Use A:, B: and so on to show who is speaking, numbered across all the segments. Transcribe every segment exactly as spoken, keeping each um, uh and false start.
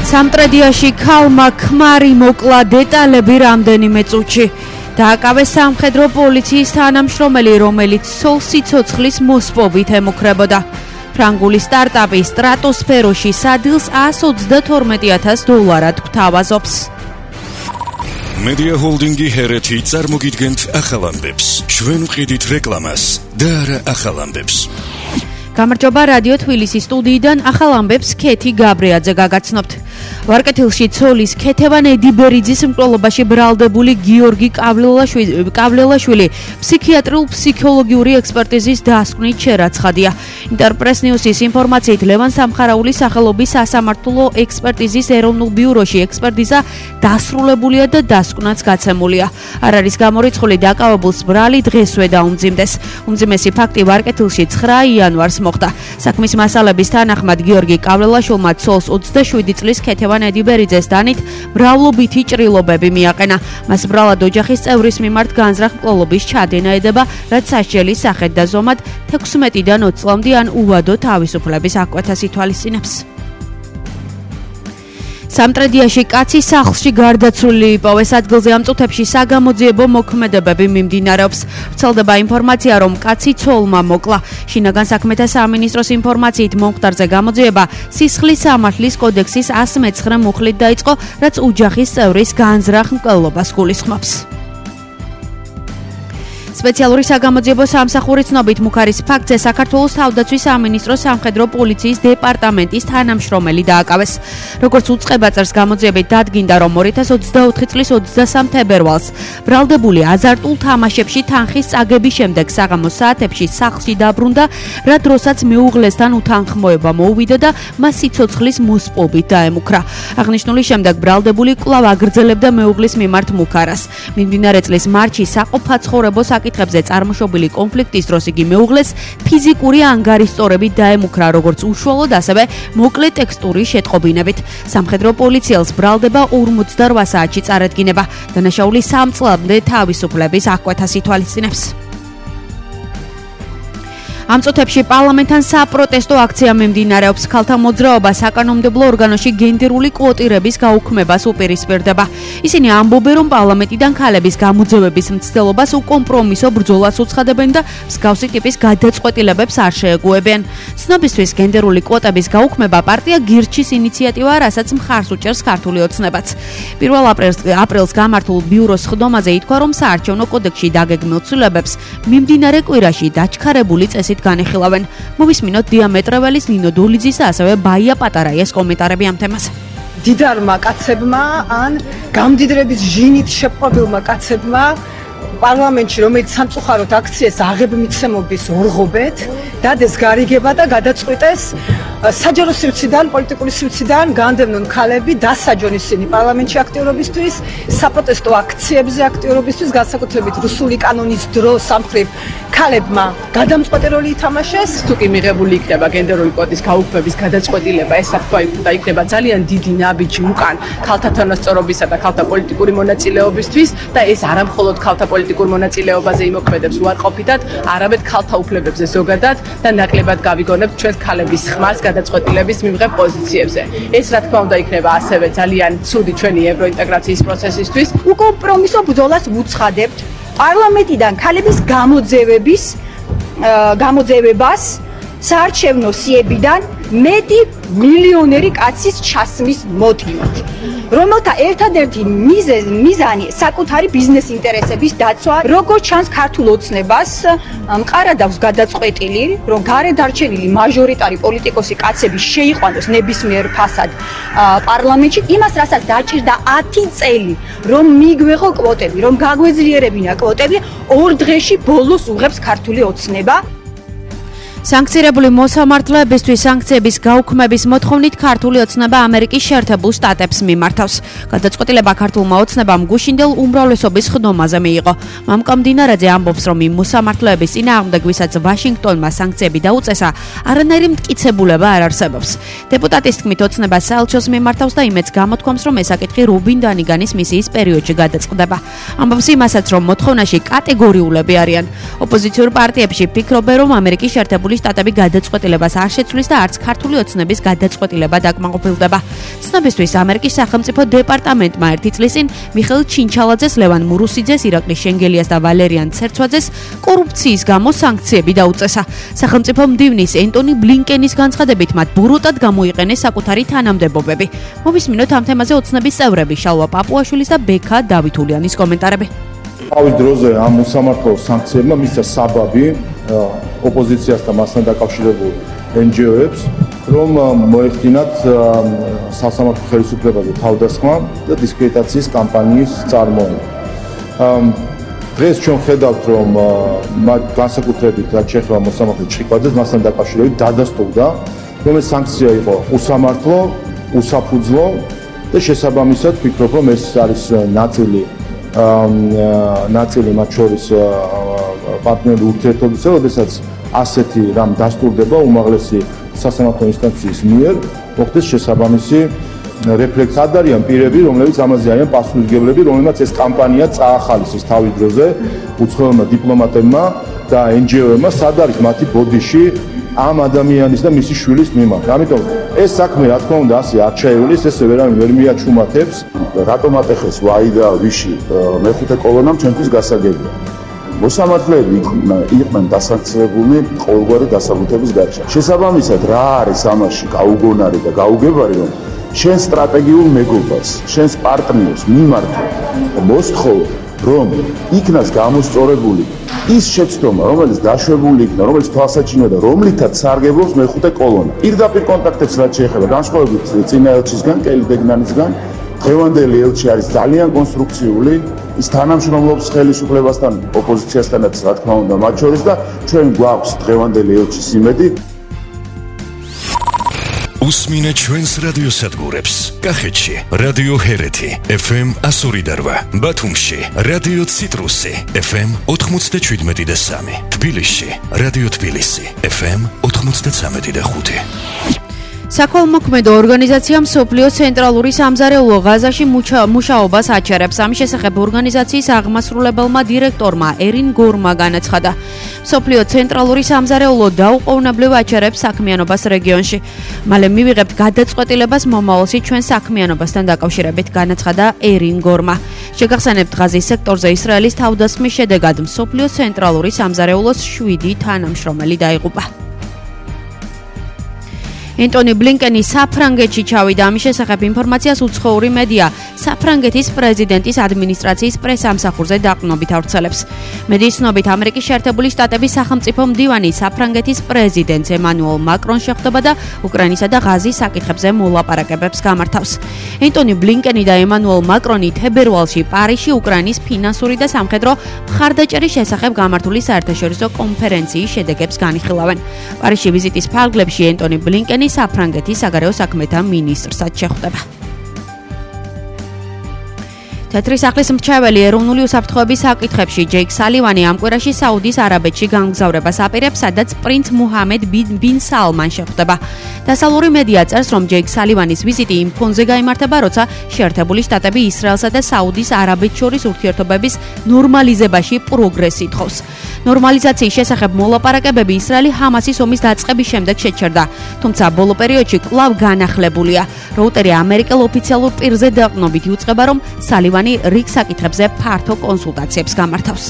A: სამტრედიაში ქალმა ქმარი მოკლა დეტალები რამდენიმე წუთში. დააკავეს სამხედრო პოლიციის თანამშრომელი, რომელიც სოლ სიცოცხლის მოსპობით ემუქრებოდა. ფრანგული სტარტაპი სტრატოსფეროში სადილს ას ოცდათორმეტი ათას დოლარად გვთავაზობს.
B: Media Holdingi ჰერეთი წარმოგიდგენთ ახალ ამბებს. ჩვენ ვყიდით რეკლამას და არა ახალ ამბებს.
A: გამარჯობა, რადიო თბილისის სტუდიიდან ახალ ამბებს ქეთი გაბრიაძე გაგაცნობთ. ვარკეთილში ცოლის ქეთევან ედიბერიძის მკვლელობაში ბრალდებული გიორგი კავლელაშვილი ფსიქიატრიულ ფსიქოლოგიური ექსპერტიზის დასკვნით შერაცხადია. ინტერპრეს ნიუსის ინფორმაციით ლევან სამხარაულის სახელობის სასამართლო ექსპერტიზის ეროვნულ ბიუროში ექსპერტიზა დასრულებულია და დასკვნაც გაცემულია. არ არის გამორიცხული დაკავებულს ბრალი დღესვე დაუმძიმდეს. უმძიმესი ფაქტი ვარკეთილში ცხრა იანვარს მოხდა. საქმის მასალების თანახმად გიორგი კავლელაშვილმა ცოლს ოცდაშვიდი წლის ქეთევან ედიბერიძეს დანით მრავლობითი ჭრილობები მიაყენა. მას ბრალად ოჯახის წევრის მიმართ განზრახ მკვლელობის ჩადენა ედება, რაც სასჯელის სახედ და ზომად თექვსმეტიდან ოცი წლამდე ან უვადო თავისუფლების აღკვეთას ითვალისწინებს. სამტრედიაში კაცი სახლში გარდაცვლილი იპოვეს. ადგილზე ამ წუთებში საგამოძიებო მოქმედებები მიმდინარეობს. ვრცელდება ინფორმაცია, რომ კაცი ცოლმა მოკლა. შინაგან საქმეთა სამინისტროს ინფორმაციით მომხდარზე გამოძიება სისხლის სამართლის კოდექსის ას მეცხრე მუხლით დაიწყო, რაც ოჯახის წევრის განზრახ მკვლელობას გულისხმობს. სპეციალური საგამოძიებო სამსახურის ცნობით მუქარის ფაქტზე საქართველოს თავდაცვის სამინისტროს სამხედრო პოლიციის დეპარტამენტის თანამშრომელი დააკავეს. როგორც უწყება წერს გამოძიებით, დადგინდა, რომ ორი ათას ოცდაოთხი წლის ოცდასამ თებერვალს ბრალდებული აზარტულ თამაშებში თანხის წაგების შემდეგ საღამოს საათებში სახლში დაბრუნდა, რა დროსაც მეუღლესთან უთანხმოება მოუვიდა და მას სიცოცხლის მოსპობით დაემუქრა. აღნიშნული შემდეგ ბრალდებული კვლავ აგრძელებდა მეუღლის მიმართ მუქარას. მიმდინარე წლის მარტში საყოფაცხოვრებო საკითხებზე წარმოშობილი კონფლიქტის დროს იგი მეუღლეს ფიზიკური ანგარიშწორებით დაემუქრა, როგორც უშუალოდ, ასევე მოკლე ტექსტური შეტყობინებით. სამხედრო პოლიციელს ბრალდება ორმოცდაოთხ საათში წარადგინება. დანაშაული სამ წლამდე თავისუფლების აღკვეთას ითვალისწინებს. ამ წუთებში პარლამენტთან საპროტესტო აქცია მიმდინარეობს. ქალთა მოძრაობა საკანონმდებლო ორგანოში გენდერული კვოტირების გაუქმებას უპირისპირდება. ისინი ამბობენ, რომ პარლამენტიდან ქალების გამოძევების მცდელობას უკომპრომისო ბრძოლას უცხადებენ და მსგავსი ტიპის გადაწყვეტილებებს არ შეეგუებიან. ცნობისთვის გენდერული კვოტების გაუქმება პარტია გირჩის ინიციატივაა, რასაც მხარს უჭერს ქართული ოცნებაც. პირველ აპრილს გამართულ ბიუროს სხდომაზე ითქვა, რომ საარჩევნო კოდექსში დაგეგმილ ცვლილებებს მიმდინარე კვირაში დაჩქარებული წესით განეხილავენ. მოვისმინოთ დია მეტრეველის, ნინო დოლიძის და ასევე ბაია პატარაიას კომენტარები ამ თემაზე.
C: დიდარმა კაცებმა ან გამდიდრების ჟინით შეპყრობილმა კაცებმა პარლამენტში, რომელიც სამწუხაროდ აქციას აღებმიცემობის ორღობეთ, დადეს გარიგება და გადაწყვიტეს საჯარო სივრციდან, პოლიტიკური სივრციდან განდევნონ ქალები დასაჯონ ისინი პარლამენტში აქტიურობისთვის, საპროტესტო აქციებზე აქტიურობისთვის, განსაკუთრებით რუსული კანონის დროს სამხრივ ქალებმა გადამწყვეტი როლი ითამაშეს.
D: თუ კი მიღებული იქნება გენდერული კვოტის გაუქმების გადაწყვეტილება, ეს საფრთხე იქნება ძალიან დიდი ნაბიჯი უკან ქალთა თანასწორობისა და ქალთა პოლიტიკური მონაწილეობისთვის და ეს არა მხოლოდ ქალთა პოლიტიკურ მონაწილეობაზე იმოქმედებს უარყოფითად, არამედ ქალთა უფლებებზე ზოგადად და ნაკლებად გავიგონებთ ჩვენს ქალების ხმას გადაწყვეტილების მიმღებ პოზიციებზე. ეს რა თქმა უნდა იქნება ასევე ძალიან ცუდი ჩვენი ევროინტეგრაციის პროცესისთვის.
C: უკომპრომისო ბრძოლას ვუცხადებთ პარლამენტიდან ქალების გამოძევების გამოძევებას საარჩევნო სიებიდან მეტი მილიონერი კაცის ჩასმის მოტივით, რომელთა ერთადერთი მიზანი საკუთარი ბიზნეს ინტერესების დაცვა. როგორც ჩანს ქართულ ოცნებას მყარად აქვს გადაწყვეტილი, რომ გარედარჩენილი მაჟორიტარი პოლიტიკოსი კაცები შეიყვანოს ნებისმიერ ფასად პარლამენტში, იმას რასაც დაჭირდა ათი წელი, რომ მიგვეღო კვოტები, რომ გაგვეძლიერებინა კვოტები, ორ დღეში ბოლოს უღებს ქართული ოცნება.
A: სანქცირებული მოსამართლეებისთვის სანქციების გაუქმების მოთხოვნით ქართული ოცნება ამერიკის შეერთებულ შტატებს მიმართავს. გადაწყვეტილება ქართულმა ოცნებამ გუშინდელ უმრავლესობის ხდომაზე მიიღო. მამკა მდინარაძე ამბობს, რომ იმ მოსამართლეების წინააღმდეგ, ვისაც ვაშინგტონმა სანქციები დაუწესა, არანაირი მტკიცებულება არ არსებობს. დეპუტატის თქმით, ოცნება საელჩოს მიმართავს და იმედს გამოთქვამს, რომ ეს საკითხი რობინ დანიგანის მისიის პერიოდში გადაწყდება. ამბობს იმასაც, რომ მოთხოვნაში კატეგორიულები არიან. ოპოზიციურ პარტიებში ფიქრობენ, რომ ამერიკის შეერთებული შეერთებული შტატები გადაწყვეტილებას არ შეცვლის და არც ქართული ოცნების გადაწყვეტილება დაკმაყოფილდება. ცნობისთვის ამერიკის სახელმწიფო დეპარტამენტმა ერთი წლის წინ მიხეილ ჩინჩალაძეს, ლევან მურუსიძეს, ირაკლი შენგელიას და ვალერიან ცერცვაძეს კორუფციის გამო სანქციები დაუწესა. სახელმწიფო მდივნის ენტონი ბლინკენის განცხადებით მათ ბოროტად გამოიყენეს საკუთარი თანამდებობები. მოვისმინოთ ამ თემაზე ოცნების წევრები შალვა პაპუაშვილის და ბექა დავითულიანის კომენტარები.
E: თავის დროზე ამ უსამართლო სანქციებმა მისცა საბაბი ოპოზიციას და მასთან დაკავშირებულ ენ ჯი ო-ებს, რომ მოეხდინათ სასამართლო ხელისუფლებაზე თავდასხმა და დისკრედიტაციის კამპანიის წარმოება. დღეს ჩვენ ხედავთ, რომ მათ განსაკუთრებით რაც შეეხება მოსამართლე ჩხიკვაძეს, მასთან დაკავშირებით დადასტურდა, რომ ეს სანქცია იყო უსამართლო, უსაფუძვლო და შესაბამისად ვფიქრობ, რომ ეს არის ნაწილი ნაწილი მათ შორის პარტნიორული ურთიერთობისა, როდესაც ასეთი რამ დასტურდება უმაღლესი სასამართლო ინსტანციის მიერ, მოხდეს შესაბამისი რეფლექსი. არიან პირები, რომლებიც ამაზე არიან პასუხისმგებლები, რომელმაც ეს კამპანია წაახალისეს თავის დროზე უცხოელმა დიპლომატებმა და ენ ჯი ო-ებმა, სად არის მათი ბოდიში ამ ადამიანის და მისი შვილის მიმართ. ამიტომ ეს საქმე, რა თქმა უნდა, ასე არ ჩაივლის, ესე ვერავინ ვერ მიაჩუმათებს.
F: რატომ ატეხეს ვაი და ვიში მეხუთე კოლონამ ჩვენთვის გასაგებია. მოსამართლეები იყვნენ დასანქცირებული ყოველგვარი დასაბუთების გარშემო. შესაბამისად, რა არის ამაში გაუგონარი და გაუგებარი, რომ შენ სტრატეგიულ მეგობარს, შენს პარტნიორს მიმართო მოსთხოვ, რომ იქნას გამოსწორებული ის შეცდომა, რომელიც დაშვებული იქნა, რომელიც თვალსაჩინოა და რომლითაც სარგებლობს მეხუთე კოლონა. პირდაპირ კონტაქტებს რაც შეეხება განსხვავებით წინა ელჩისგან, კელი დეგნანისგან, დღევანდელი ელჩი არის ძალიან კონსტრუქციული, ის თანამშრომლობს ხელისუფლებასთან, ოპოზიციასთანაც, რა თქმა უნდა, მათ შორის და ჩვენ გვაქვს დღევანდელი ელჩის იმედი.
B: უსმინე ჩვენს რადიოსადგურებს. კახეთში რადიო ჰერეთი ეფ ემ ასორი და რვა, ბათუმში რადიო ციტრუსი ეფ ემ ოთხმოცდაშვიდმეტი და სამი, თბილისში რადიო თბილისი ეფ ემ ოთხმოცდაცამეტი და ხუთი.
A: საქველმოქმედო ორგანიზაცია მსოფლიო ცენტრალური სამზარეულო ღაზაში მუშაობას აჩერებს. ამის შესახებ ორგანიზაციის აღმასრულებელმა დირექტორმა ერინ გორმა განაცხადა. მსოფლიო ცენტრალური სამზარეულო დაუყოვნებლივ აჩერებს საქმიანობას რეგიონში. მალე მივიღებთ გადაწყვეტილებას მომავალში ჩვენ საქმიანობასთან დაკავშირებით, განაცხადა ერინ გორმა. შეგახსენებთ, ღაზის სექტორზე ისრაელის თავდასხმის შედეგად მსოფლიო ცენტრალური სამზარეულოს შვიდი თანამშრომელი დაიღუპა. ენტონი ბლინკენი საფრანგეთში ჩავიდა. ამის შესახებ ინფორმაციას უცხოური მედია საფრანგეთის პრეზიდენტის ადმინისტრაციის პრესამსახურზე დაყრდნობით ავრცელებს. მედიის ცნობით, ამერიკის შეერთებული შტატების სახელმწიფო მდივანი საფრანგეთის პრეზიდენტს ემანუელ მაკრონს შეხვდება და უკრაინისა და ღაზის საკითხებზე მოლაპარაკებებს გამართავს. ენტონი ბლინკენი და ემანუელ მაკრონი თებერვალში პარიზში უკრაინის ფინანსური და სამხედრო მხარდაჭერის შესახებ გამართული საერთაშორისო კონფერენციის შედეგებს განიხილავენ. პარიზში ვიზიტის ფარგლებში ენტონი ბლინკენი საფრანგეთის საგარეო საქმეთა მინისტრსაც შეხვდება. თეთრი სახლის მრჩეველი ეროვნული უსაფრთხოების საკითხებში ჯეიკ სალივანი ამ კვირაში საუდის არაბეთში გამგზავრებას აპირებს, სადაც პრინც მუჰამედ ბინ სალმან შეხვდება. დასავლური მედია წერს, რომ ჯეიკ სალივანის ვიზიტი იმ ფონზე გაიმართება, როცა შეერთებული შტატები ისრაელსა და საუდის არაბეთს შორის ურთიერთობების ნორმალიზებაში პროგრესს ითხოვს. ნორმალიზაციის შესახებ მოლაპარაკებები ისრაელი ჰამასის ომის დაწყების შემდეგ შეჩერდა, თუმცა ბოლო პერიოდში კვლავ განახლებულია. როუტერი ამერიკელ ოფიციალურ პირზე დაყრდნობით იუწყება, რომ სალივანი რიგ საკითხებზე ფართო კონსულტაციებს გამართავს.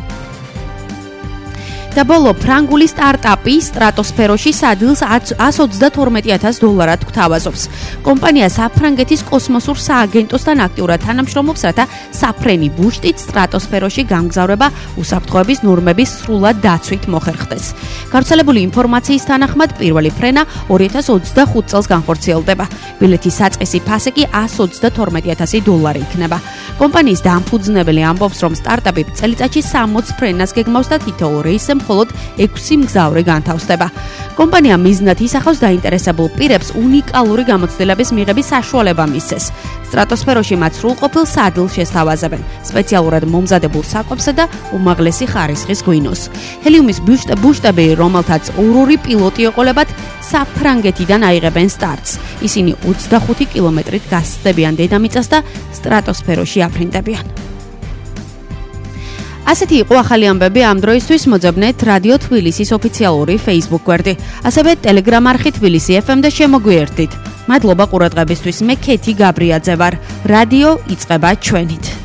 A: და ბოლო ფრანგული სტარტაპი სტრატოსფეროში სადილს ათს ოცდათორმეტი ათას დოლარად გვთავაზობს. კომპანია საფრანგეთის კოსმოსურ სააგენტოსთან აქტიურად თანამშრომლობს, რათა საფრენი ბუშტით სტრატოსფეროში გამგზავრება უსაფრთხოების ნორმების სრულად დაცვით მოხერხდეს. გავრცელებული ინფორმაციის თანახმად პირველი ფრენა ორი ათას ოცდახუთ წელს განხორციელდება. ბილეთის საწყისი ფასი ათს ოცდათორმეტი ათასი დოლარი იქნება. კომპანიის დამფუძნებელი ამბობს, რომ სტარტაპი წელიწადში სამოცდ ფრენას გეგმავს და თითოეულ რეისზე მხოლოდ ექვსი მგზავრი განთავსდება. კომპანია მიზნად ისახავს დაინტერესებულ პირებს უნიკალური გამოცდილების მიღების საშუალება მისცეს. სტრატოსფეროში მათ სრულყოფილ სადილს შესთავაზებენ, სპეციალურად მომზადებულ საკვებსა და უმაღლესი ხარისხის ღვინოს. ჰელიუმის ბუშტები, რომელთაც ორ-ორი პილოტი ეყოლებათ, საფრანგეთიდან აიღებენ სტარტს. ისინი ოცდახუთი კილომეტრით გასცდებიან დედამიწას და სტრატოსფეროში აფრინდებიან. ასეთი იყო ახალი ამბები ამ დროისთვის მოძებნეთ რადიო თბილისის ოფიციალური Facebook გვერდი, ასევე Telegram არხი თბილისი ეფ ემ და შემოგვიერთდით. მადლობა ყურადღებისთვის. მე ქეთი გაბრიაძე ვარ. რადიო იწყება ჩვენით.